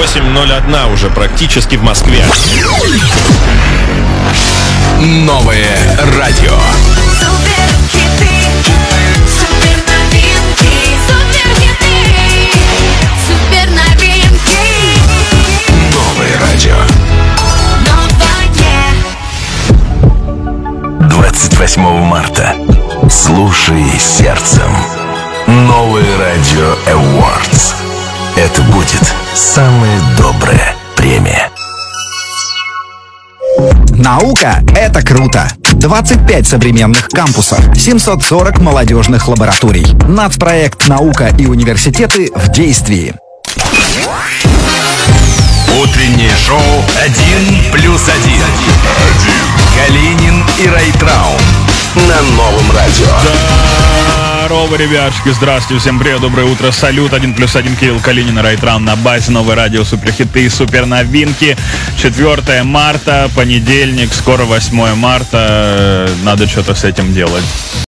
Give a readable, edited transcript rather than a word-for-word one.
8:01 уже практически в Москве. Новое радио. Суперхиты, суперновинки, суперновинки. Новое радио. Новое. 28 марта. Слушай сердцем. Новое радио Awards. Это будет самая добрая премия. Наука — это круто! 25 современных кампусов, 740 молодежных лабораторий. Нацпроект «Наука и университеты» в действии. Утреннее шоу «1+1». Калинин и Райтраун на Новом радио. Здорово, ребятушки, здравствуйте, всем привет, доброе утро, салют, 1+1, Кирилл Калинин и Райтран на базе, Новое радио, суперхиты и суперновинки. 4 марта, понедельник, скоро 8 марта, надо что-то с этим делать.